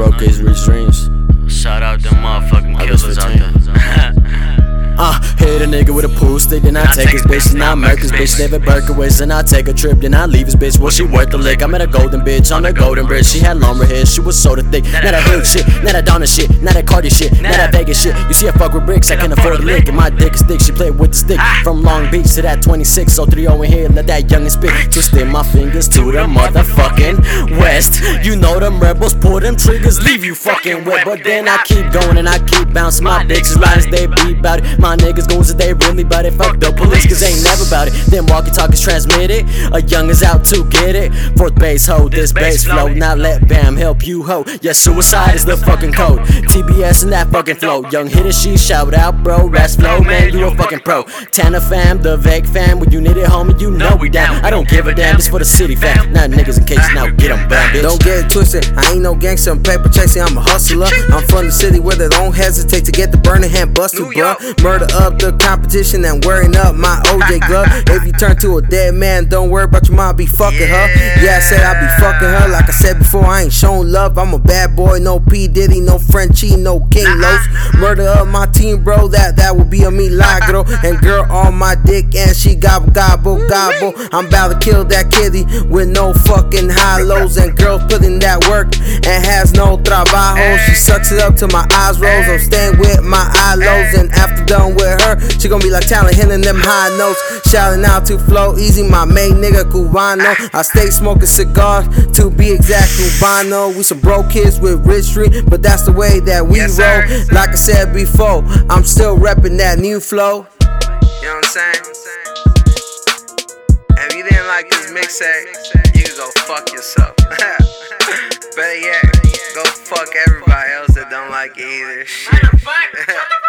broke kids reach dreams. Shout out them motherfucking killers out there. Hit a nigga with a pool stick, then I take his bitch, then I murk his bitch. Live at Berkowitz, then I take a trip, then I leave his bitch. Well, she worth the lick. I met a golden bitch on the golden bridge. She had longer hair, she was sorta thick. Not that hood shit, not that Donna shit, not that Cardi shit, not that Vegas shit. You see I fuck with bricks, I can afford a lick. And my dick is thick, she played with the stick. From Long Beach to that 26, so 3-0 in here, let that youngin' spit. Twisting my fingers to the motherfucking west. You know them rebels pull them triggers, leave you fucking wet. But then I keep going and I keep bouncing. My bitches right as they be bout it. My niggas goons that they really bout it. Fuck the police cause they ain't never bout it. Them walkie-talkies transmitted, a young is out to get it. Fourth base, ho, this bass flow. Now let Bam help you, ho. Yeah, suicide is the fucking code. TBS and that fucking flow. Young hitter, she shout out, bro. Rats flow, man, you a fucking pro. Tanner fam, the Veg fam. When you need it, homie, you know we down. I don't give a damn, this for the city fam. Now niggas in case now get them back, bitch. Don't get it twisted, I ain't no gangster, I'm paper chasing, I'm a hustler. I'm from the city where they don't hesitate to get the burning hand busted, bruh. Murder up the competition and wearing up my OJ glove. If you turn to a dead man, don't worry about your mom be fucking her. Yeah, I said I be fucking her. Like I said before, I ain't showing love. I'm a bad boy, no P Diddy, no Frenchie, no King Los. Murder up my team, bro. That would be a milagro. And girl on my dick and she gobble gobble gobble. I'm about to kill that kitty with no fucking high lows. And girls putting that work and has no trabajo. She sucks it up till my eyes rolls. I'm staying with my eye lows. And after done with her, she gonna be like talent hitting them high notes. Shouting out to Flow Easy, my main nigga Cubano. I stay smoking cigars, to be exact, Cubano. We some broke kids with rich street, but that's the way that we roll. Like I said before, I'm still repping that new flow. You know what I'm saying? If you didn't like this mixtape, you can go fuck yourself. Better yet, go fuck everybody else that don't like it either. Shit.